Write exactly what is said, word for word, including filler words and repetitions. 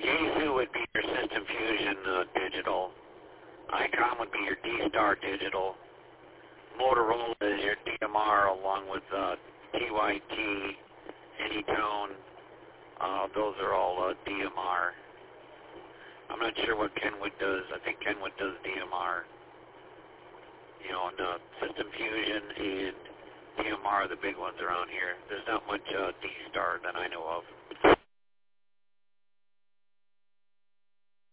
Yaesu would be your System Fusion uh, digital. Icom would be your D-Star digital. Motorola is your D M R along with uh, T Y T, Anytone. Uh, those are all uh, D M R. I'm not sure what Kenwood does. I think Kenwood does D M R. You know, and uh, System Fusion and D M R are the big ones around here. There's not much uh, D-Star that I know of.